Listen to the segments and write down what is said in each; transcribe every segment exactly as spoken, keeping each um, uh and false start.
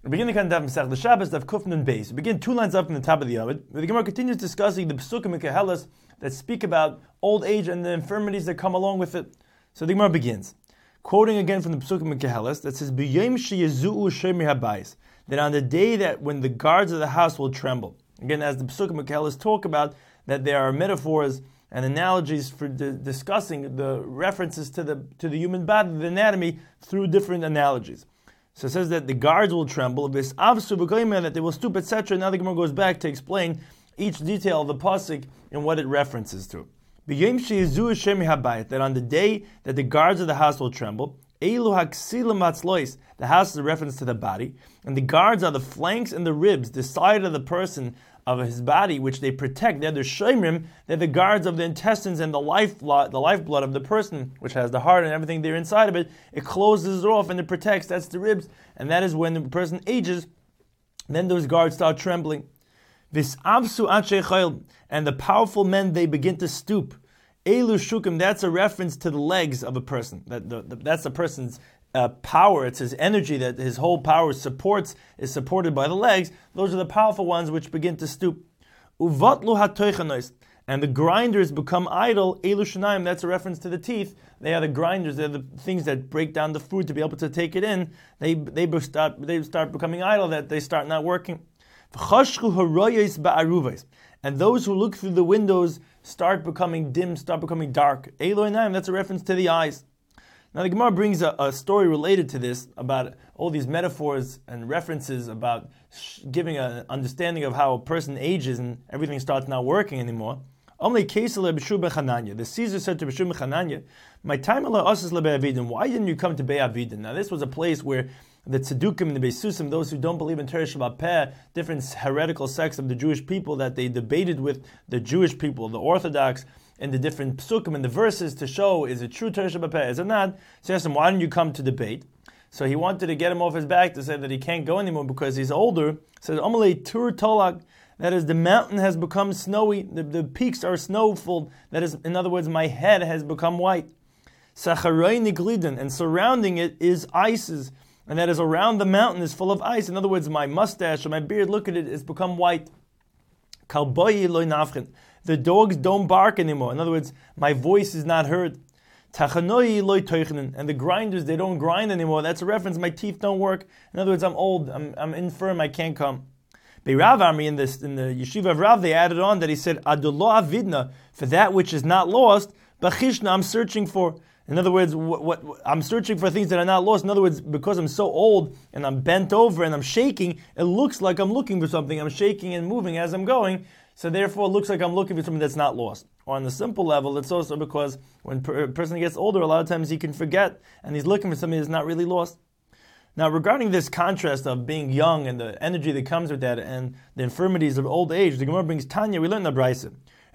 We begin the Kandaf Masech the Shabbos Daf Kufn and Beis. We begin two lines up from the top of the Yavod. The Gemara continues discussing the Pesukim and Kehelas that speak about old age and the infirmities that come along with it. So the Gemara begins, quoting again from the Pesukim and Kehelas that says, "B'yom sheyezu'u shemir habayis," that on the day that when the guards of the house will tremble. Again, as the Pesukim and Kehelas talk about, that there are metaphors and analogies for di- discussing the references to the to the human body, the anatomy, through different analogies. So it says that the guards will tremble, that they will stoop, et cetera. Now the Gemara goes back to explain each detail of the pasuk and what it references to. That on the day that the guards of the house will tremble, the house is a reference to the body, and the guards are the flanks and the ribs, the side of the person of his body, which they protect. They're the shemrim, they're the guards of the intestines and the lifeblood, the lifeblood of the person, which has the heart and everything there inside of it. It closes it off and it protects. That's the ribs, and that is when the person ages. Then those guards start trembling. Visavsu anshe chayil, and the powerful men, they begin to stoop. Elu shukim, that's a reference to the legs of a person. That the, the, that's a person's Uh, power, it's his energy, that his whole power supports, is supported by the legs. Those are the powerful ones which begin to stoop. Uvatlu hatoichanois, and the grinders become idle. Elu shanaim, that's a reference to the teeth. They are the grinders, they're the things that break down the food to be able to take it in. They they start they start becoming idle, that they start not working. And those who look through the windows start becoming dim, start becoming dark. Elu inaim, that's a reference to the eyes. Now the Gemara brings a, a story related to this about all these metaphors and references about sh- giving an understanding of how a person ages and everything starts not working anymore. Only the Caesar said to B'shu Chananya, "My time why didn't you come to Be'avidin?" Now this was a place where the Tzedukim and the Beisusim, those who don't believe in Torah Shabbat Peh, different heretical sects of the Jewish people that they debated with the Jewish people, the Orthodox, and the different psukim and the verses to show, is it true Torah Shabbat Peh, is it not? So he asked him, why don't you come to debate? So he wanted to get him off his back to say that he can't go anymore because he's older. He says, Amalei Tur Tolak, that is, the mountain has become snowy, the, the peaks are snowful, that is, in other words, my head has become white. Sacharai Niglidin, and surrounding it is ices, and that is, around the mountain is full of ice. In other words, my mustache or my beard, look at it, it's become white. Kalboyi loy nafchen. The dogs don't bark anymore. In other words, my voice is not heard. Tachanoi loy toichnen. And the grinders, they don't grind anymore. That's a reference, my teeth don't work. In other words, I'm old, I'm, I'm infirm, I can't come. Bei Rav Army, in, this, in the yeshiva of Rav, they added on that he said, Adullah avidna, for that which is not lost, bachishna, I'm searching for. In other words, what, what, I'm searching for things that are not lost. In other words, because I'm so old and I'm bent over and I'm shaking, it looks like I'm looking for something. I'm shaking and moving as I'm going. So therefore, it looks like I'm looking for something that's not lost. Or on the simple level, it's also because when a person gets older, a lot of times he can forget and he's looking for something that's not really lost. Now, regarding this contrast of being young and the energy that comes with that and the infirmities of old age, the Gemara brings Tanya, we learn in the Brisa.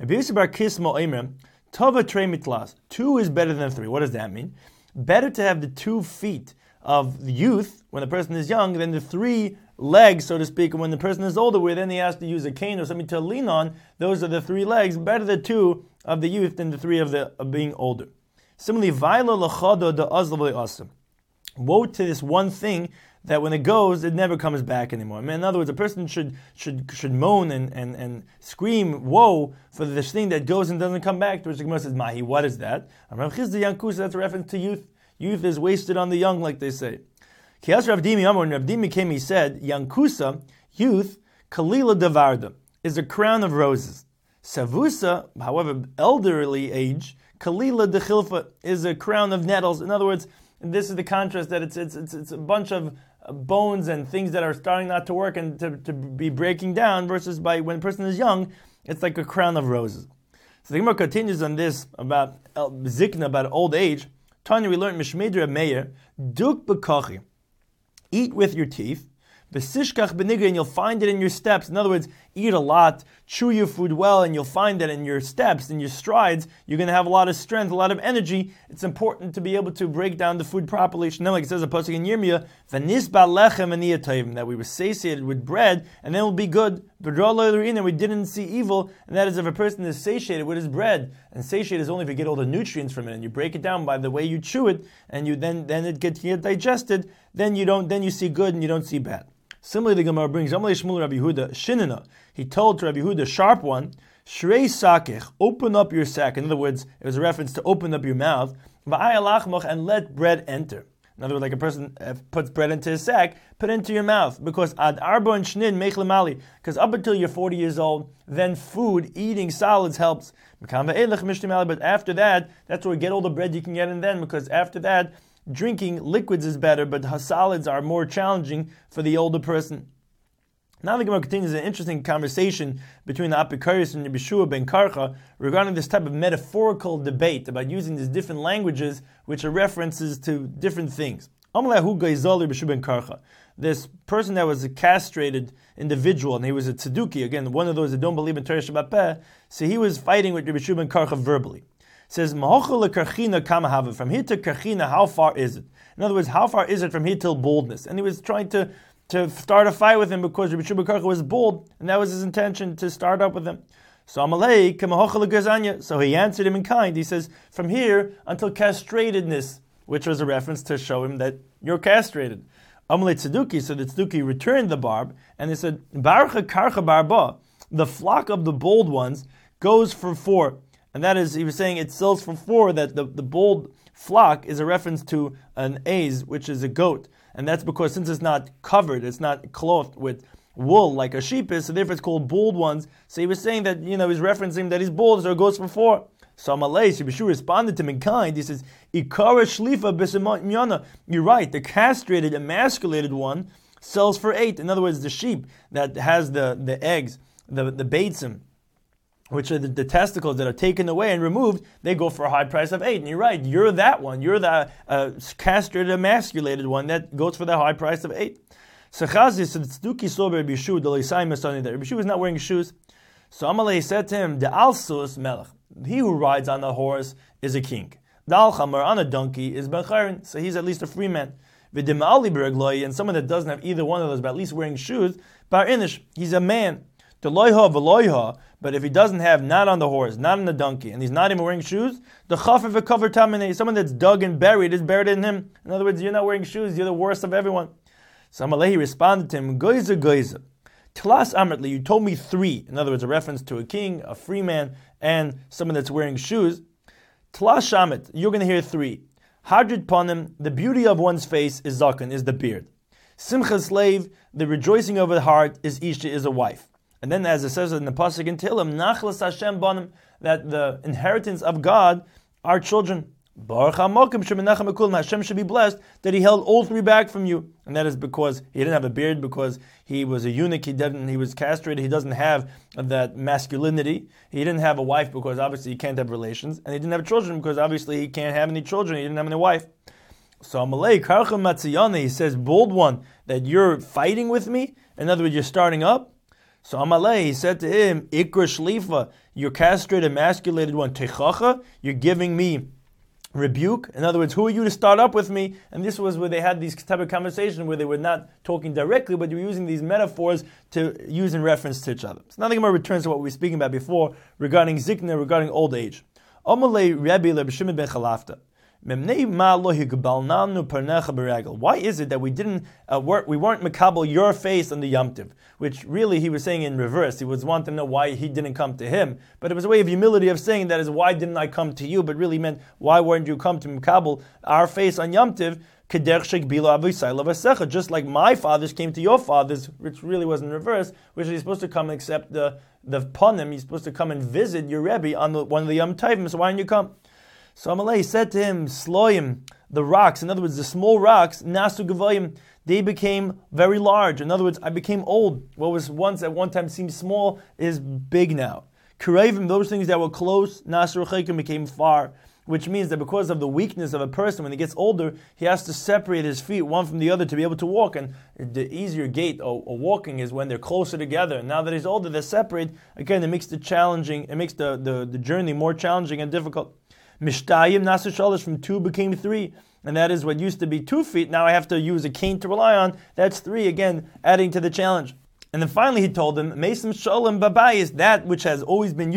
Tova trei mitlas. Two is better than three. What does that mean? Better to have the two feet of youth when the person is young than the three legs, so to speak, when the person is older, where then he has to use a cane or something to lean on. Those are the three legs. Better the two of the youth than the three of the of being older. Similarly, Vaila lachado de azlav le'asim. Woe to this one thing that when it goes, it never comes back anymore. I mean, in other words, a person should should should moan and, and, and scream, woe, for this thing that goes and doesn't come back. To which the Gemara says, Mahi, what is that? Rav Chizda Yankusa, that's a reference to youth. Youth is wasted on the young, like they say. Kias Rav Dimi Amor, Rav Dimi came, he said, Yankusa, youth, Kalila Davarda, is a crown of roses. Savusa, however, elderly age, Kalila Dechilfa, is a crown of nettles. In other words, this is the contrast, that it's it's it's, it's a bunch of bones and things that are starting not to work and to, to be breaking down, versus by when a person is young, it's like a crown of roses. So the Gemara continues on this about zikna, about old age. Tanya, we learned Mishmedra Meir, Duk B'kochi, eat with your teeth. V'sishkach b'nigra, and you'll find it in your steps. In other words, eat a lot, chew your food well, and you'll find that in your steps, in your strides, you're going to have a lot of strength, a lot of energy. It's important to be able to break down the food properly. Now, like it says a pasuk in Yirmiyah, v'nisba lechem v'niyatayim, that we were satiated with bread, and then we'll be good. And we didn't see evil, and that is if a person is satiated with his bread, and satiated is only if you get all the nutrients from it, and you break it down by the way you chew it, and you then then it gets get digested. Then you don't then you see good and you don't see bad. Similarly, the Gemara brings Amalei Shmuel Rabbi Yehuda Shinina. He told to Rabbi Yehuda, sharp one, Shrei Sakech, open up your sack. In other words, it was a reference to open up your mouth. And let bread enter. In other words, like a person puts bread into his sack, put it into your mouth. Because ad arba and shnin mech lemali. Because up until you're forty years old, then food, eating solids helps. But after that, that's where you get all the bread you can get in then. Because after that, drinking liquids is better, but solids are more challenging for the older person. Now the Gemara continues an interesting conversation between the Apikoros and Rabbi Yeshua ben Karcha regarding this type of metaphorical debate about using these different languages which are references to different things. This person that was a castrated individual, and he was a tzeduki, again, one of those that don't believe in Torah Shabbat Peh, so he was fighting with Rabbi Yeshua ben Karcha verbally. It says, from here to Karchina, how far is it? In other words, how far is it from here till boldness? And he was trying to to start a fight with him because Rabbi Yeshua ben Karcha was bold, and that was his intention, to start up with him. So Amalei, so he answered him in kind. He says, from here until castratedness, which was a reference to show him that you're castrated. Amalei Tzeduki, so the Tzeduki returned the barb, and they said, Barucha Karcha Barba, the flock of the bold ones goes for four. And that is, he was saying it sells for four, that the, the bold flock is a reference to an aiz, which is a goat. And that's because since it's not covered, it's not clothed with wool like a sheep is, so therefore it's called bold ones. So he was saying that, you know, he's referencing that he's bold, so it goes for four. So Amalei, Yeshua responded to him in kind. He says, Ikara shlifa b'semana. You're right, the castrated, emasculated one sells for eight. In other words, the sheep that has the, the eggs, the, the beitzim, which are the, the testicles that are taken away and removed, they go for a high price of eight. And you're right, you're that one. You're the uh, castrated, emasculated one that goes for the high price of eight. So Chazi said, Tzduki saw Rabbi Yeshua, the Leisai Masani, that Rabbi Yeshua was not wearing shoes. So Amalei said to him, the Alsus Melech, he who rides on the horse is a king. The Al-Chamar on a donkey is Ben Chayrin, so he's at least a free man. V'dima'ali b'regloi, and someone that doesn't have either one of those, but at least wearing shoes, Bar Inish, he's a man. The loiha v'loiha, but if he doesn't have, not on the horse, not on the donkey, and he's not even wearing shoes, the chafif v'cover tamine, someone that's dug and buried is buried in him. In other words, you're not wearing shoes, you're the worst of everyone. So Amalei responded to him, Goiza goiza, Tlas amritli, you told me three. In other words, a reference to a king, a free man, and someone that's wearing shoes. Tlas shamit, you're going to hear three. Hadrid panim, the beauty of one's face is zaken, is the beard. Simcha slave, the rejoicing of the heart is isha, is a wife. And then, as it says in the pasuk in Tehillim, Nachlas Hashem banim, that the inheritance of God are children. Baruch HaMokim shemenachem ekulim, Hashem should be blessed that He held all three back from you, and that is because He didn't have a beard, because He was a eunuch. He didn't. He was castrated. He doesn't have that masculinity. He didn't have a wife because obviously he can't have relations, and he didn't have children because obviously he can't have any children. He didn't have any wife. So Amalei Karcha Matziyane, he says, bold one, that you're fighting with me. In other words, you're starting up. So Amalei, he said to him, Ikra shlifa, you're castrated, emasculated one, Techacha, you're giving me rebuke. In other words, who are you to start up with me? And this was where they had these type of conversation where they were not talking directly, but they were using these metaphors to use in reference to each other. So now the Gemara returns to what we were speaking about before regarding zikna, regarding old age. Amalei Rabbi Rabbi Shimon ben Chalafta. Why is it that we didn't uh, work, we weren't makabel your face on the Yom Tiv? Which really he was saying in reverse. He was wanting to know why he didn't come to him. But it was a way of humility of saying that is, why didn't I come to you? But really meant, why weren't you come to makabel our face on Yom Tiv? Just like my fathers came to your fathers, which really was in reverse, which he's supposed to come and accept the, the panim, he's supposed to come and visit your Rebbe on the, one of the Yom Tovim, so why didn't you come? So Amalei said to him, Sloim, the rocks, in other words, the small rocks, Nasu Gavoyim, they became very large. In other words, I became old. What was once at one time seemed small is big now. Kirevim, those things that were close, Nasu Rechekim, became far. Which means that because of the weakness of a person, when he gets older, he has to separate his feet one from the other to be able to walk. And the easier gait or, or walking is when they're closer together. And now that he's older, they're separate. Again, it makes the challenging, it makes the, the, the journey more challenging and difficult. Mishtayim Nasu Shalish, from two became three. And that is what used to be two feet. Now I have to use a cane to rely on. That's three, again, adding to the challenge. And then finally he told him, Mesim Shalom Babai is that which has always been used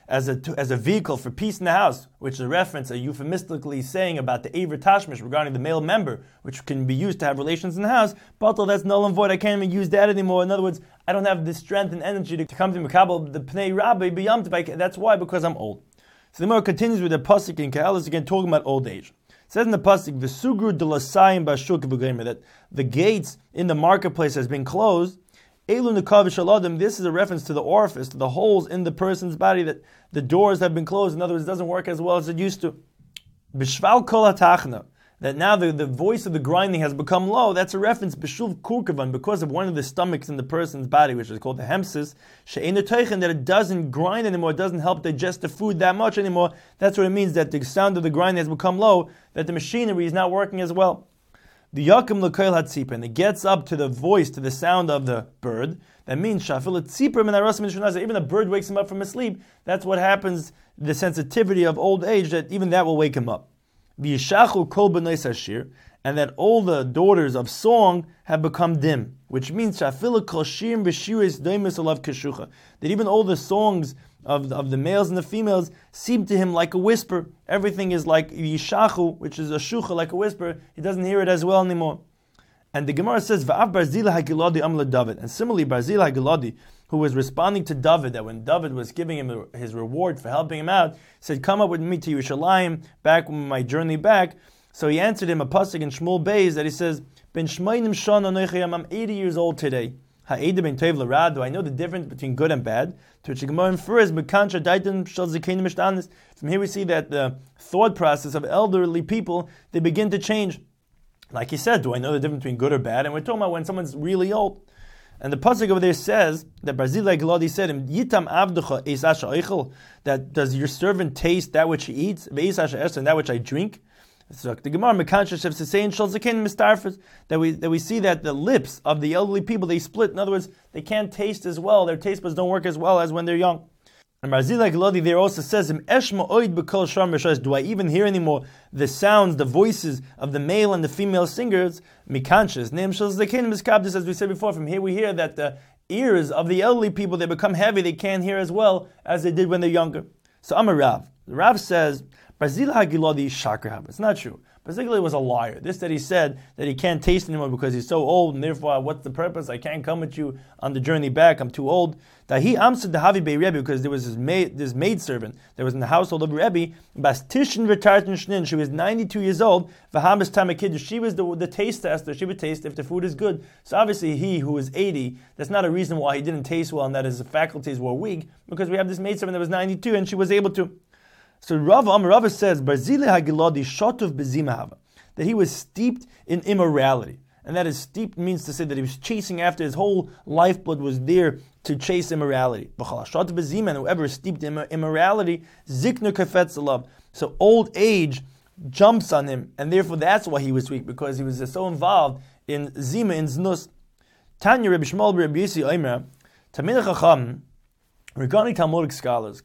as a as a vehicle for peace in the house, which is a reference, a euphemistically saying about the Eivir Tashmish regarding the male member, which can be used to have relations in the house, but that's null and void. I can't even use that anymore. In other words, I don't have the strength and energy to, to come to Mekabel, the Pnei Rabbi, B'yamtiv. That's why, because I'm old. So the Gemara continues with the pasuk in Kehelis, again talking about old age. It says in the pasuk, "V'sugru delasayim b'ashuk v'gleimer," that the gates in the marketplace has been closed. Elu nekav shaladim. This is a reference to the orifice, to the holes in the person's body, that the doors have been closed. In other words, it doesn't work as well as it used to. B'shval kol hatachna, that now the, the voice of the grinding has become low. That's a reference b'shuv kurkavan, because of one of the stomachs in the person's body, which is called the hemsis, she'ein teichen, that it doesn't grind anymore, it doesn't help digest the food that much anymore. That's what it means, that the sound of the grinding has become low, that the machinery is not working as well. The yakim l'koil hatzipah, and it gets up to the voice, to the sound of the bird. That means shafil tzipah min harasim mishnazah. Even a bird wakes him up from his sleep. That's what happens. The sensitivity of old age, that even that will wake him up. V'yishachu kol b'nei sashir, and that all the daughters of song have become dim, which means shafil kol shirim v'shiris doimus alav keshucha. That even all the songs of the, of the males and the females seem to him like a whisper. Everything is like yishachu, which is a shucha, like a whisper. He doesn't hear it as well anymore. And the Gemara says, Va'av Barzila HaGiladi Amla David. And similarly, Barzila HaGiladi, who was responding to David, that when David was giving him his reward for helping him out, said, come up with me to Yerushalayim, back on my journey back. So he answered him a pasuk in Shmuel Beis that he says, Ben Shmainim Shana Noichayam, I'm eighty years old today. Ha'eda ben Tev l'Rad, do I know the difference between good and bad? To which the Gemara infers, Mekansha Daitan Shal Zikain Mishtanis. From here we see that the thought process of elderly people, they begin to change. Like he said, do I know the difference between good or bad? And we're talking about when someone's really old. And the pasuk over there says that Barzilai Giladi said, Yitam Avducha Eis Asha Eichel, that does your servant taste that which he eats, Ve'eis Asha Esher, and that which I drink? So the Gemara Mekansha Shev Sesein Shal Zikain Mistarfers, that we that we see that the lips of the elderly people, they split. In other words, they can't taste as well. Their taste buds don't work as well as when they're young. And Barzilai Giladi there also says, Eshma Oid B'Kol Sham Rishos, do I even hear anymore the sounds, the voices of the male and the female singers? Mekansha Neim Shal Zikain Miskabdis, as we said before. From here we hear that the ears of the elderly people, they become heavy. They can't hear as well as they did when they're younger. So Amar Rav, the Rav says, Barzilai HaGiladi Shakar. It's not true. Barzilai was a liar. This that he said that he can't taste anymore because he's so old, and therefore, what's the purpose? I can't come with you on the journey back. I'm too old. That he answered the Havi Bei Rebbe, because there was this maid, this maid servant that was in the household of Rebbe. Bastishin v'tartin shnin. She was ninety-two years old. V'hamis tamakid. She was the, the taste tester. She would taste if the food is good. So obviously, he who is eighty, that's not a reason why he didn't taste well and that his faculties were weak, because we have this maid servant that was ninety-two and she was able to. So Rav Amar Rava says, Barzilai HaGiladi shotov b'zimahava, that he was steeped in immorality. And that is steeped means to say that he was chasing after, his whole lifeblood was there to chase immorality. Shotov b'zimah, and whoever is steeped in immorality, ziknu kafetz alav. So old age jumps on him, and therefore that's why he was weak, because he was so involved in zima, in znus. Tanya Rebbe Shmuel Rebbe Yossi Omer, Tamid Chacham, regarding Talmudic scholars,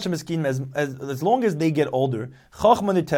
as, as, as long as they get older, so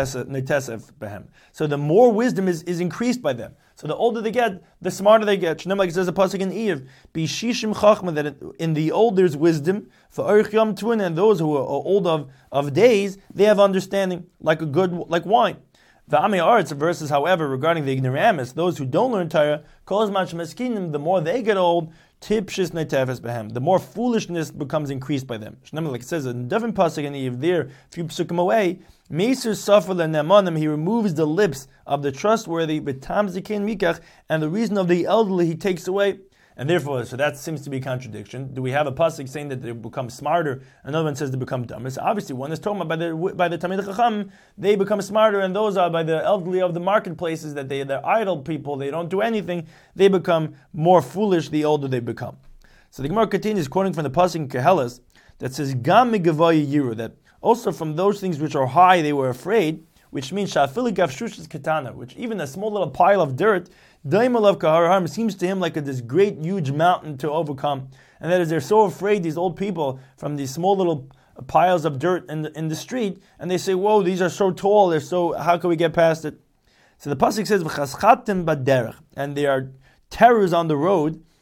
the more wisdom is, is increased by them. So the older they get, the smarter they get. Like it says a pasuk in Eiv, that in the old there's wisdom, and those who are old of, of days, they have understanding, like a good like wine. The Amei verses, however, regarding the ignoramus, those who don't learn Torah, the more they get old, the more foolishness becomes increased by them. Like it says in different pasuk in Eiv there, a few psukim away, he removes the lips of the trustworthy, and the reason of the elderly he takes away. And therefore, so that seems to be a contradiction. Do we have a pasuk saying that they become smarter? Another one says they become dumber. So obviously, one is talking about by the by the Talmid Chacham, they become smarter, and those are by the elderly of the marketplaces, that they they're idle people, they don't do anything. They become more foolish the older they become. So the Gemara continues quoting from the pasuk in Kehelis that says Gam migavoy yiru, that also from those things which are high they were afraid, which means shafili gavshushis katana, which even a small little pile of dirt, daimalav kaharham, seems to him like a, this great huge mountain to overcome. And that is, they're so afraid, these old people, from these small little piles of dirt in the, in the street, and they say, whoa, these are so tall, they're so, how can we get past it? So the pasuk says, v'chaschatim baderech, and they are terrors on the road,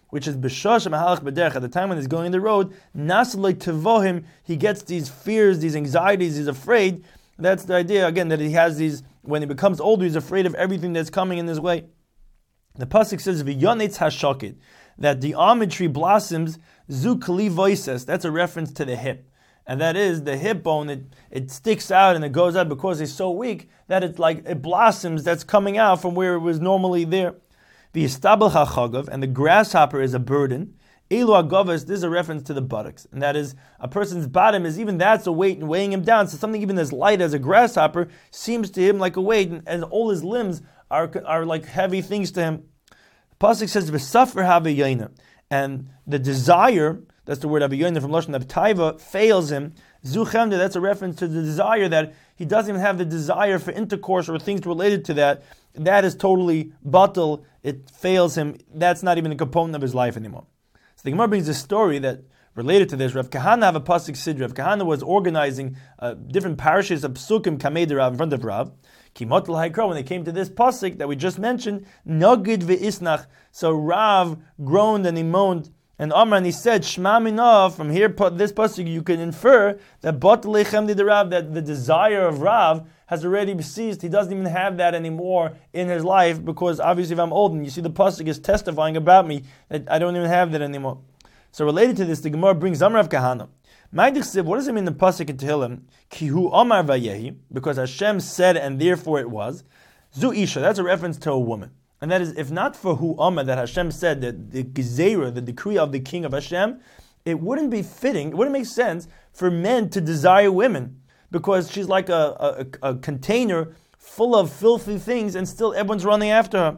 which is b'shosh mahalach b'derech, at the time when he's going on the road, nasalei tevohim, he gets these fears, these anxieties, he's afraid. That's the idea, again, that he has these, when he becomes older, he's afraid of everything that's coming in his way. The pasuk says, v'yonetz hashokid, that the almond tree blossoms, zu kli voises, that's a reference to the hip. And that is the hip bone, it, it sticks out and it goes out because it's so weak that it's like, it blossoms, that's coming out from where it was normally there. The istabel hachagav, and the grasshopper is a burden. Elu agavas, this is a reference to the buttocks. And that is, a person's bottom is even that's a weight and weighing him down. So something even as light as a grasshopper seems to him like a weight, and, and all his limbs are, are like heavy things to him. The pasuk says, v'safer havayayna, and the desire, that's the word avayayna from Lashon Taiva, fails him. Zuchemda, that's a reference to the desire, that he doesn't even have the desire for intercourse or things related to that. That is totally batal, it fails him. That's not even a component of his life anymore. So the Gemara brings a story that related to this. Rav Kahana have a pasuk sidra. Rav Kahana was organizing uh, different parishes of psukim kamei Rav in front of Rav. Kimot l'haikra, when they came to this pasuk that we just mentioned, nagid ve'isnach. So Rav groaned and he moaned. And Amar, and he said, Shema Minah, from here, this pasuk, you can infer that batal lechem de Rav, that the desire of Rav has already ceased. He doesn't even have that anymore in his life, because obviously if I'm old, and you see the pasuk is testifying about me, that I don't even have that anymore. So related to this, the Gemara brings Amar of Kahana. What does it mean in the pasuk in Tehillim? Kihu Amar vayehi, because Hashem said and therefore it was. Zu Isha, that's a reference to a woman. And that is, if not for Hu Amar, that Hashem said, that the Gezerah, the decree of the king of Hashem, it wouldn't be fitting, it wouldn't make sense for men to desire women, because she's like a, a, a container full of filthy things, and still everyone's running after her.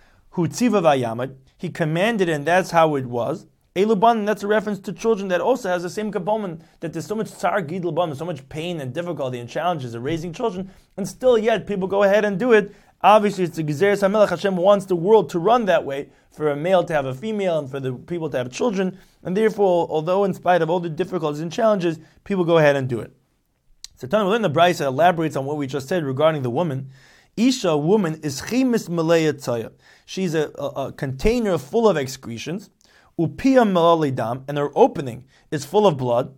Hu Tziva Vayamad, he commanded, and that's how it was. Eluban, that's a reference to children that also has the same component, that there's so much tsar gidl ban, so much pain and difficulty and challenges of raising children, and still yet people go ahead and do it. Obviously, it's the Gezeres HaMelech. Hashem wants the world to run that way, for a male to have a female and for the people to have children, and therefore, although in spite of all the difficulties and challenges, people go ahead and do it. So Tana within the Brisa elaborates on what we just said regarding the woman. Isha, woman, is chimis meleya tzaya. She's a, a, a container full of excretions. Upia melali dam, and her opening is full of blood.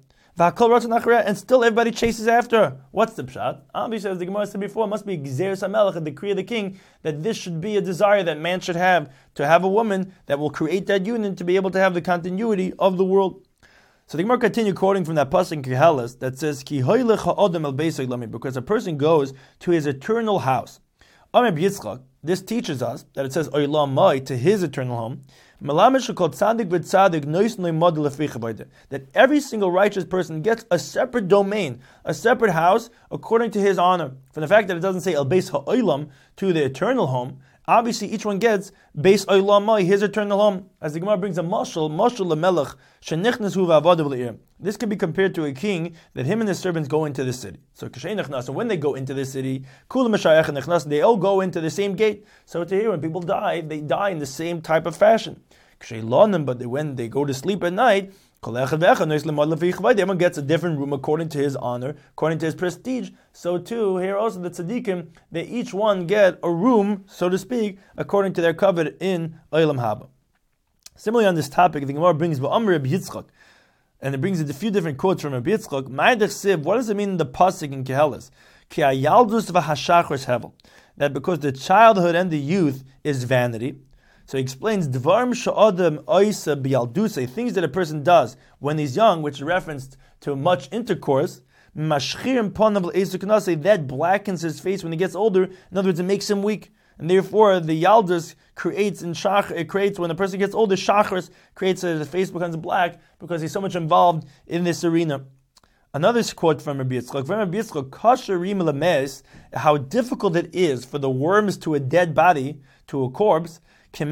And still everybody chases after her. What's the pshat? Obviously, as the Gemara said before, it must be Gezeres HaMelech, a decree of the king, that this should be a desire that man should have, to have a woman that will create that union to be able to have the continuity of the world. So the Gemara continue quoting from that pasuk in Keheles that says, Ki hoylech ha'odem el beis oilami, because a person goes to his eternal house. Amar Yitzchak, this teaches us that it says oilam mai, to his eternal home. That every single righteous person gets a separate domain, a separate house, according to his honor. From the fact that it doesn't say El Beis Ha'olam, to the eternal home, obviously each one gets Beis Olam, his eternal home. As the Gemara brings a mashal, mashal lemelech, shenichnas hu v'avadav le'ir. This can be compared to a king, that him and his servants go into the city. So so when they go into the city, they all go into the same gate. So to here, when people die, they die in the same type of fashion. But when they go to sleep at night, everyone gets a different room according to his honor, according to his prestige. So too, here also the tzaddikim, they each one get a room, so to speak, according to their covet in Olam Haba. Similarly on this topic, the Gemara brings Ba'amr Reb Yitzchak, and it brings a few different quotes from Reb Yitzchak. What does it mean in the pasuk in Keheles? Ki hayaldus v'hashachris hevel, that because the childhood and the youth is vanity. So he explains Dvarim sha'adam oisa biyalduse, things that a person does when he's young, which is referenced to much intercourse. Mashchirim panav le'esuknase, that blackens his face when he gets older. In other words, it makes him weak, and therefore the yaldus creates in shach. It creates when a person gets older, shachris creates a, the face becomes black because he's so much involved in this arena. Another quote from Rabbi Yitzchak, from Rabbi Yitzchak, kasherim lemes, how difficult it is for the worms to a dead body, to a corpse,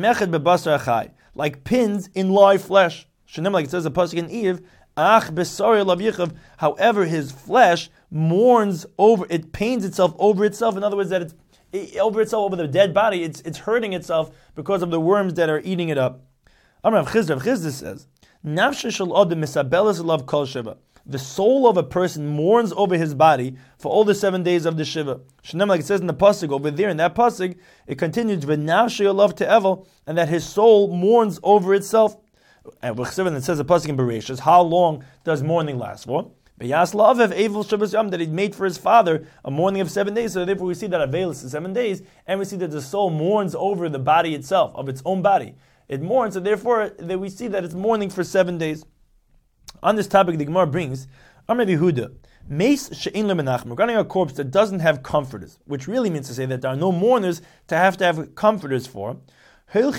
like pins in live flesh. Like it says the pasuk in Eve, Ach besari lav yichav. However, his flesh mourns over, it pains itself over itself. In other words, that it's it, over itself, over the dead body. It's it's hurting itself because of the worms that are eating it up. Amar Rav Chizda, Rav Chizda says, Nafshe shel adam misabelas lav kol shiva. The soul of a person mourns over his body for all the seven days of the Shiva. Shneim, like it says in the pasuk over there, in that pasuk, it continues, "V'nafshe love to Evel," and that his soul mourns over itself. And it says a pasuk in Bereshis, how long does mourning last for? That he made for his father a mourning of seven days. So therefore we see that Avelis is seven days, and we see that the soul mourns over the body itself, of its own body. It mourns, so therefore that we see that it's mourning for seven days. On this topic, the Gemara brings, Amar Yehuda, Meis she'ein lo menachem, regarding a corpse that doesn't have comforters, which really means to say that there are no mourners to have to have comforters for. So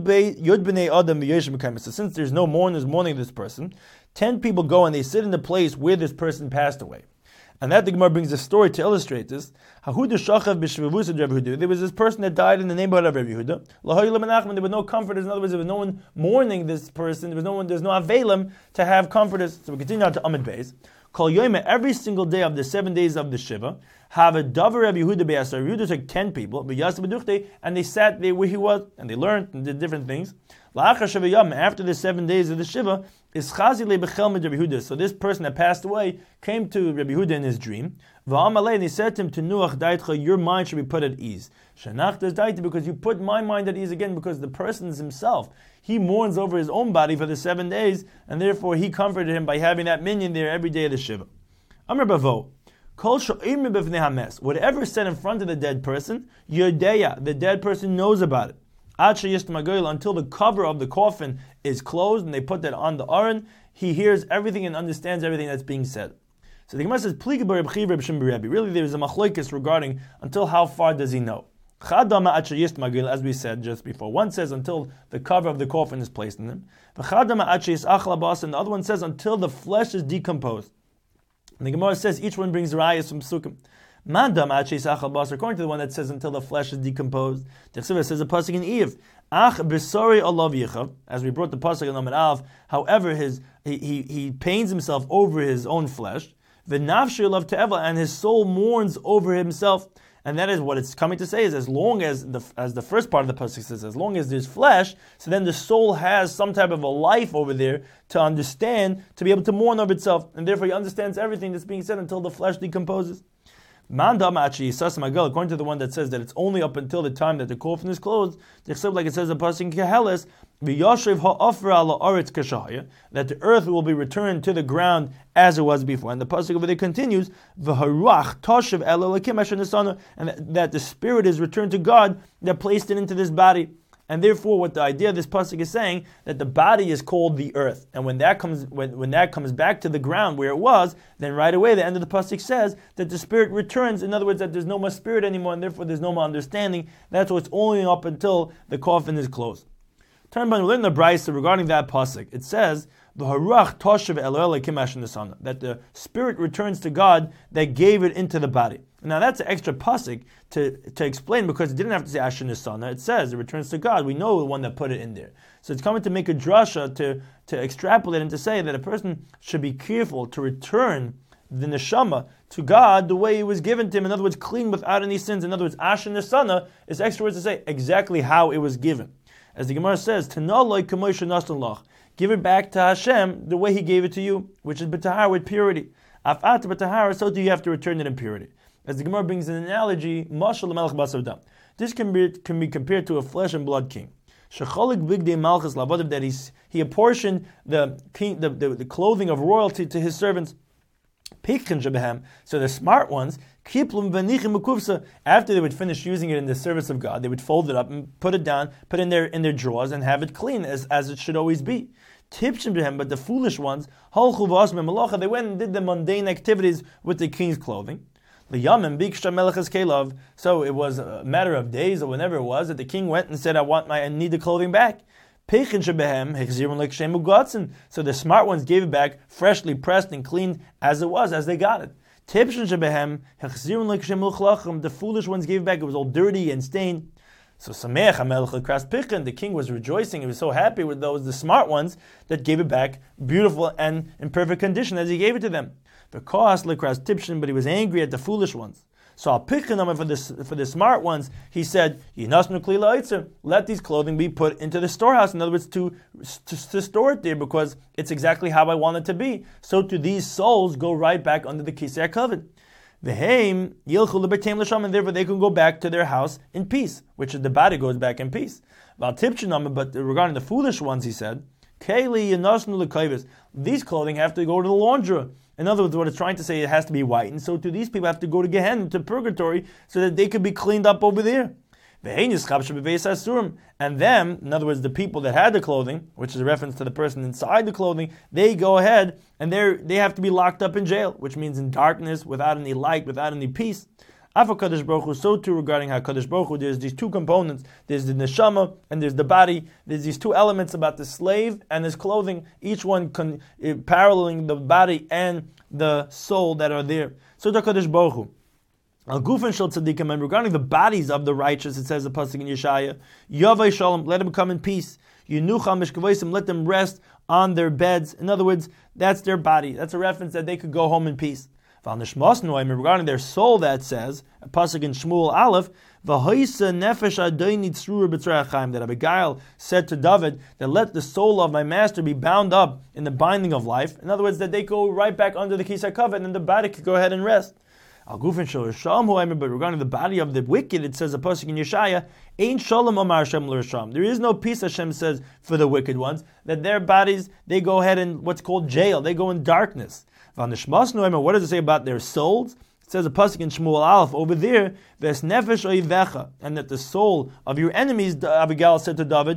since there's no mourners mourning this person, ten people go and they sit in the place where this person passed away. And that the Gemara brings a story to illustrate this. There was this person that died in the neighborhood of Rabbi Yehuda. There were no comforters. In other words, there was no one mourning this person. There was no one. There's no avelim to have comforters. So we continue on to Amid Beis. Kol Yoyma, every single day of the seven days of the Shiva, have a davar Rabbi Yehuda be'asar. Rabbi Yehuda took ten people, and they sat there where he was, and they learned and did different things. After the seven days of the Shiva, is Chazi lebechel mit Rabbi Yehuda. So this person that passed away came to Rabbi Yehuda in his dream. And he said to him, to Nuach daitcha, your mind should be put at ease. Shanachtas daita, because you put my mind at ease again, because the person is himself. He mourns over his own body for the seven days, and therefore he comforted him by having that minion there every day of the Shiva. Amar Bavo, Kol sho'im b'fnei hames, whatever is said in front of the dead person, yodeya, the dead person knows about it. Until the cover of the coffin is closed and they put that on the aron, he hears everything and understands everything that's being said. So the Gemara says, really there is a machlokes regarding until how far does he know. As we said just before, one says until the cover of the coffin is placed in him, and the other one says until the flesh is decomposed. And the Gemara says each one brings rayas from Sukkim. According to the one that says until the flesh is decomposed, the Chsiva says a pasuk in Eve. Ach besori olav yichav, as we brought the pasuk in Amid Alf. However, his he, he he pains himself over his own flesh. V'nafshi olav te'eva, and his soul mourns over himself. And that is what it's coming to say, is as long as the as the first part of the pasuk says, as long as there's flesh, so then the soul has some type of a life over there to understand, to be able to mourn over itself, and therefore he understands everything that's being said until the flesh decomposes. According to the one that says that it's only up until the time that the coffin is closed, like it says in Pasuk Keheles, that the earth will be returned to the ground as it was before. And the Pasuk over there continues, and that the spirit is returned to God that placed it into this body. And therefore, what the idea of this pasuk is saying, that the body is called the earth, and when that comes when, when that comes back to the ground where it was, then right away the end of the pasuk says that the spirit returns. In other words, that there's no more spirit anymore, and therefore there's no more understanding. That's what's only up until the coffin is closed. Turn by in the Brisa regarding that pasuk. It says that the spirit returns to God that gave it into the body. Now that's an extra pasuk to, to explain, because it didn't have to say Asher Nisana. It says it returns to God. We know the one that put it in there. So it's coming to make a drasha to, to extrapolate and to say that a person should be careful to return the neshama to God the way it was given to him. In other words, clean without any sins. In other words, Asher Nisana is extra words to say exactly how it was given. As the Gemara says, give it back to Hashem the way He gave it to you, which is b'tahara, with purity. Afat b'tahara, so do you have to return it in purity. As the Gemara brings an analogy, mashal l'melech basar dam. This can be can be compared to a flesh and blood king. Shecholik bigdei malchus lavadim, that he's, he apportioned the, king, the, the the clothing of royalty to his servants. Pikchen shebehem, so the smart ones, kiplum v'nichim ukufsa. After they would finish using it in the service of God, they would fold it up and put it down, put it in their in their drawers, and have it clean as, as it should always be. Tipshim behem, but the foolish ones, halchu v'asmei malacha, they went and did the mundane activities with the king's clothing. So it was a matter of days, or whenever it was, that the king went and said, I want my, I need the clothing back. So the smart ones gave it back, freshly pressed and cleaned as it was, as they got it. The foolish ones gave it back, it was all dirty and stained. So the king was rejoicing, he was so happy with those, the smart ones, that gave it back beautiful and in perfect condition as he gave it to them. But he was angry at the foolish ones. So for the, for the smart ones, he said, let these clothing be put into the storehouse. In other words, to, to, to store it there, because it's exactly how I want it to be. So to these souls go right back under the Kisei HaKavod. And therefore they can go back to their house in peace, which is the body goes back in peace. But regarding the foolish ones, he said, Keli Yanasnu Lekaivis. These clothing have to go to the laundry. In other words, what it's trying to say, it has to be white. And so to these people have to go to Gehenna, to purgatory, so that they could be cleaned up over there. And them, in other words, the people that had the clothing, which is a reference to the person inside the clothing, they go ahead and they they have to be locked up in jail, which means in darkness, without any light, without any peace. Afa Kadosh Baruch Hu, so too regarding how Kadosh Baruch Hu, there's these two components. There's the neshama and there's the body. There's these two elements about the slave and his clothing, each one con, uh, paralleling the body and the soul that are there. So to Kadosh Baruch Hu. Al Gufen Shel Tzadikim, and regarding the bodies of the righteous, it says the pasuk in Yeshaya, Yavai Shalom, let them come in peace. Yunucha Mishkavaisim, let them rest on their beds. In other words, that's their body. That's a reference that they could go home in peace. Regarding their soul, that says, a pasuk in Shmuel Aleph, V'hoisa nefesh adoni tzrura b'tzrei chaim, that Abigail said to David, that let the soul of my master be bound up in the binding of life. In other words, that they go right back under the kisei kavod, and then the body could go ahead and rest. Al Gufen Shel Risham, but regarding the body of the wicked, it says a pasuk in Yeshaya, Ein Shalom Amar Hashem L'Risham. There is no peace, Hashem says, for the wicked ones, that their bodies, they go ahead in what's called jail, they go in darkness. What does it say about their souls? It says a pasuk in Shmuel Aleph over there, Ves nefesh oivecha, and that the soul of your enemies, Abigail said to David,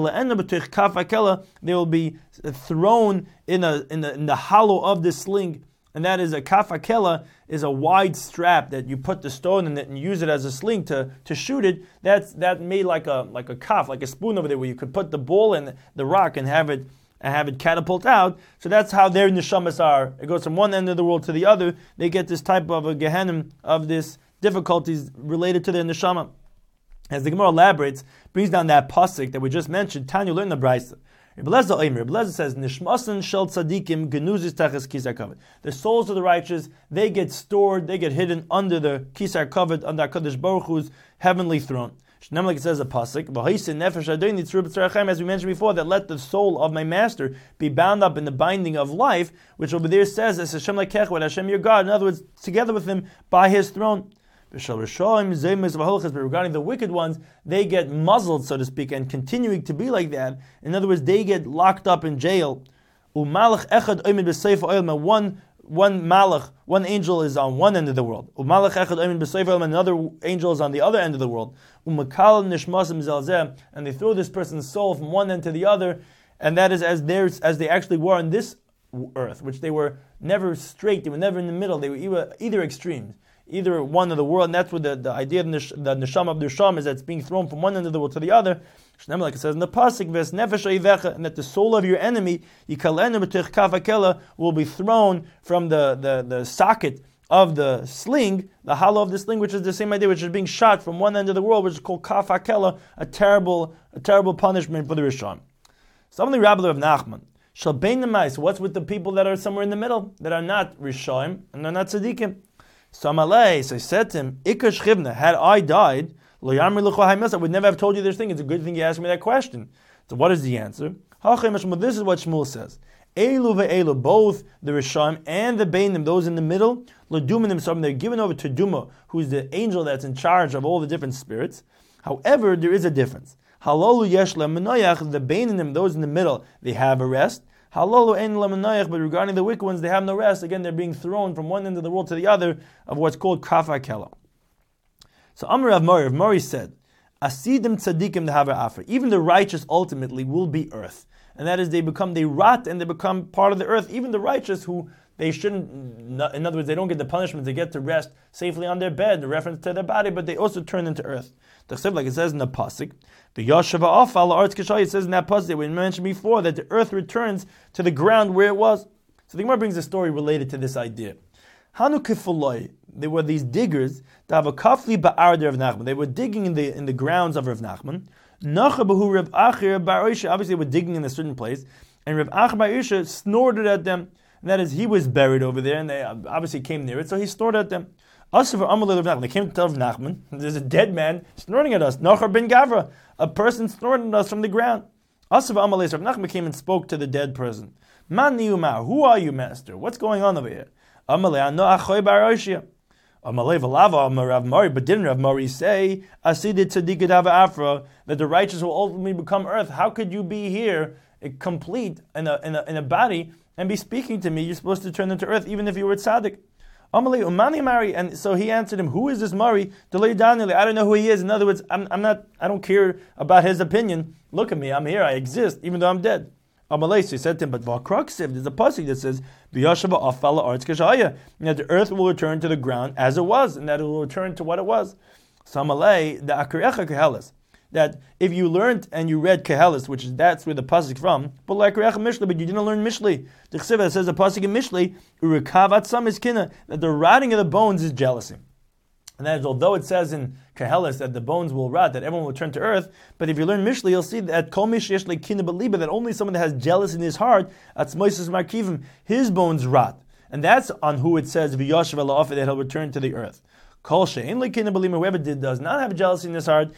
they will be thrown in a in the, in the hollow of the sling. And that is a kafakela, is a wide strap that you put the stone in it and use it as a sling to, to shoot it. That's that made like a like a kaf, like a spoon over there, where you could put the ball in the rock and have it and have it catapult out. So that's how their neshamas are. It goes from one end of the world to the other. They get this type of a gehenna of this difficulties related to their neshama. As the Gemara elaborates, brings down that pasuk that we just mentioned. Tanya learned the Brisa. Rebbe Lezer says, Nishmasan shel tzadikim genuzis tachas kisar kavod. The souls of the righteous, they get stored, they get hidden under the kisar kavod, under HaKadosh Baruch Hu's heavenly throne. Like it says a pasuk, as we mentioned before, that let the soul of my master be bound up in the binding of life, which over there says, as Hashem lekech, Hashem your God. In other words, together with him by his throne. But regarding the wicked ones, they get muzzled, so to speak, and continuing to be like that. In other words, they get locked up in jail. One, one malach, one angel is on one end of the world. Another angel is on the other end of the world. And they throw this person's soul from one end to the other, and that is as theirs, as they actually were on this earth, which they were never straight, they were never in the middle, they were either, either extremes. Either one of the world, and that's what the, the idea of the neshama of the neshama is, that it's being thrown from one end of the world to the other. Like it says in the pasuk, "Ves nefesh oivecha," and that the soul of your enemy, yikalenu b'tich kafakela, will be thrown from the, the, the socket of the sling, the hollow of the sling, which is the same idea, which is being shot from one end of the world, which is called kafakela, a terrible, a terrible punishment for the Rishon. Some of the Rabbi of Nachman, shall bein nemais. What's with the people that are somewhere in the middle, that are not Rishonim and they're not tzaddikim? So Amalei, so I said to him, Ikar Shchivna, had I died, I would never have told you this thing. It's a good thing you asked me that question. So what is the answer? This is what Shmuel says. Elu ve'elu, both the Rishon and the Beinim, those in the middle, Laduminim, they're given over to Duma, who's the angel that's in charge of all the different spirits. However, there is a difference. Halalu yesh le'menayach, the Beinim, those in the middle, they have a rest. Halalu ein le'menayach, but regarding the wicked ones, they have no rest. Again, they're being thrown from one end of the world to the other of what's called kafakela. So Amar Rav Mori, Rav Mori said, Asidim tzadikim dehaver afer. Even the righteous ultimately will be earth. And that is, they become, they rot and they become part of the earth. Even the righteous who they shouldn't, in other words, they don't get the punishment, they get to rest safely on their bed, the reference to their body, but they also turn into earth. Like it says in the pasuk, the Yashava Afal Arts Kishai, it says in that pasuk that we mentioned before that the earth returns to the ground where it was. So the Gemara brings a story related to this idea. Hanu Kifuloi, there were these diggers, they were digging in the in the grounds of Rav Nachman. Obviously they were digging in a certain place, and Rav Achir bar Isha snorted at them. And that is, he was buried over there, and they obviously came near it, so he snorted at them. They came to tell Rav Nachman, there's a dead man snorting at us. Nachar ben Gavra, a person snorting at us from the ground. Rav Nachman came and spoke to the dead person. Man niyumah, who are you, master? What's going on over here? Amalei, ano achoy bar Oshia. Amalei v'lava, Amar Rav Mori, but didn't Rav Mori say, Asidit tzadikid hava afra, that the righteous will ultimately become earth? How could you be here complete in a, in a, in a body and be speaking to me, you're supposed to turn into earth, even if you were tzaddik. Amalei umani Mari, and so he answered him, who is this Mari? I don't know who he is. In other words, I'm, I'm not, I don't care about his opinion. Look at me, I'm here, I exist, even though I'm dead. Amalei, so he said to him, but V'akruksiv, there's a pasuk that says, B'yashava afala arts kashaya, and that the earth will return to the ground as it was, and that it will return to what it was. So Amalei, the akrecha kehelis, that if you learned and you read Kehelis, which is that's where the pasuk from, but like Mishli, but you didn't learn Mishli. The Chesiva says the pasuk in Mishli, Urikavat Sam is Kina, that the rotting of the bones is jealousy. And that is, although it says in Kehelis that the bones will rot, that everyone will turn to earth, but if you learn Mishli, you'll see that Kol Mish Yeshli Kina Beliba, that only someone that has jealousy in his heart, Atzmoisus Markivim, his bones rot. And that's on who it says V'yashav Ala'afi, that he'll return to the earth. Kol she'en lekina b'lima, whoever did, does not have jealousy in his heart,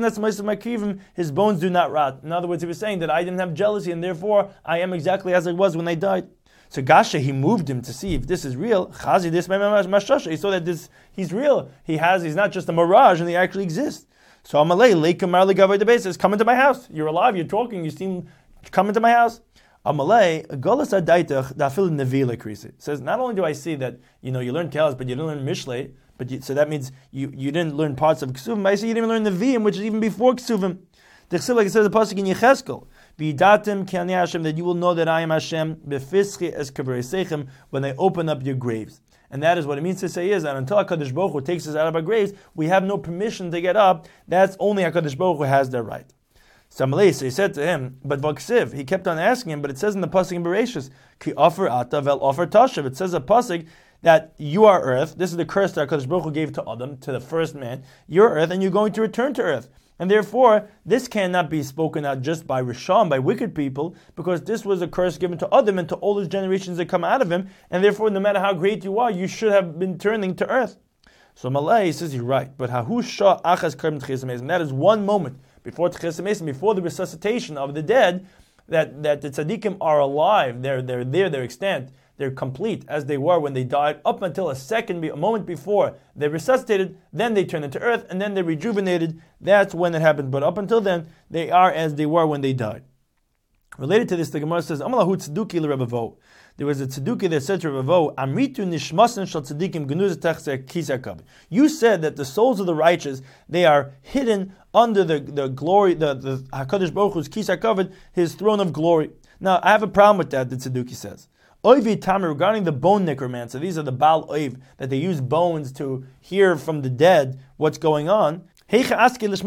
his bones do not rot. In other words, he was saying that I didn't have jealousy and therefore I am exactly as I was when I died. So Gasha, he moved him to see if this is real. Chazi this mashasha, he saw that this he's real. He has he's not just a mirage and he actually exists. So Amalei leikamar legavay the basis, come into my house. You're alive, you're talking, you seem come into my house. Amalei, Golas Adaitach, Dafil Nevila Krisi. Says, not only do I see that, you know, you learn Kehelis, but you didn't learn Mishlei, but you, so that means you, you didn't learn parts of Ksuvim, but I see you didn't even learn Nevi'im, which is even before Ksuvim. The Chesiv, like it says the pasuk in Yecheskel, V'yidatim ki ani Hashem, that you will know that I am Hashem, befischi es kavreisechem, when they open up your graves. And that is what it means to say is that until HaKadosh Baruch Hu takes us out of our graves, we have no permission to get up. That's only HaKadosh Baruch Hu has that right. So he said to him, but Vaksiv, he kept on asking him, but it says in the pasuk in Bereshis, Ki offer ata vel offer tashav. It says a pasuk that you are earth. This is the curse that HaKadosh Baruch Hu gave to Adam, to the first man. You're earth, and you're going to return to earth. And therefore, this cannot be spoken out just by Rishon, by wicked people, because this was a curse given to Adam and to all his generations that come out of him. And therefore, no matter how great you are, you should have been turning to earth. So Malay says you're right, but Hahu Shah Achas Karim Tchias Mesim. That is one moment before Tchias Mesim, before the resuscitation of the dead, that, that the tzaddikim are alive. They're they're there. They're extant. They're complete as they were when they died. Up until a second, a moment before they resuscitated, then they turned into earth, and then they rejuvenated. That's when it happened. But up until then, they are as they were when they died. Related to this, the Gemara says, Amalahu tzduki l'Rebavo. There was a tzduki that said to Rebavo, Amritu nishmasen shal tzadikim genuz tachse kisakav. You said that the souls of the righteous, they are hidden under the, the glory, the, the HaKadosh Baruch Hu's kisakav, his throne of glory. Now, I have a problem with that, the tzduki says. Oivi Tamer, regarding the bone necromancer, these are the Baal Oiv, that they use bones to hear from the dead what's going on. How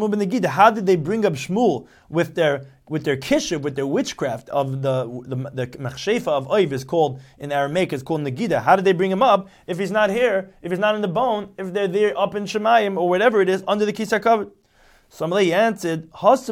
did they bring up Shmuel with their with their kishiv, with their witchcraft of the the, the machshefa of Oiv is called in Aramaic, it's called Negida. How did they bring him up if he's not here, if he's not in the bone, if they're there up in Shemayim or whatever it is under the Kisar cover? Somebody answered,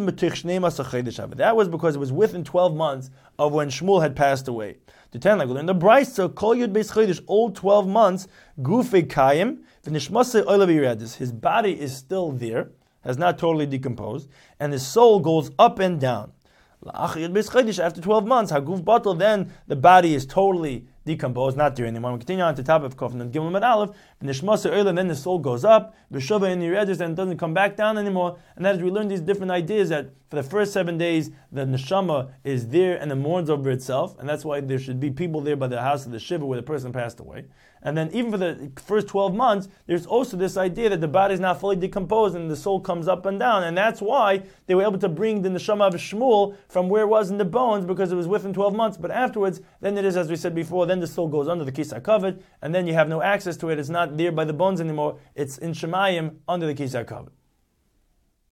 that was because it was within twelve months of when Shmuel had passed away. To ten, like we learned the Brisa, Kol Yud Beis Chodesh, all twelve months, Gufe Kayim, V'nishmasei Olav Yiradis. His body is still there, has not totally decomposed, and his soul goes up and down. After twelve months, Haguf Batal, then the body is totally decomposed, not there anymore. We continue on to top of Kof and Gimel and Aleph, and then the soul goes up, B'shova in Yiradis, and doesn't come back down anymore. And as we learn these different ideas that for the first seven days, the neshama is there and it mourns over itself, and that's why there should be people there by the house of the shiva where the person passed away. And then even for the first twelve months, there's also this idea that the body is not fully decomposed and the soul comes up and down. And that's why they were able to bring the neshama of Shmuel from where it was in the bones, because it was within twelve months. But afterwards, then it is, as we said before, then the soul goes under the kisar kavod, and then you have no access to it. It's not there by the bones anymore. It's in Shemayim under the kisar kavod.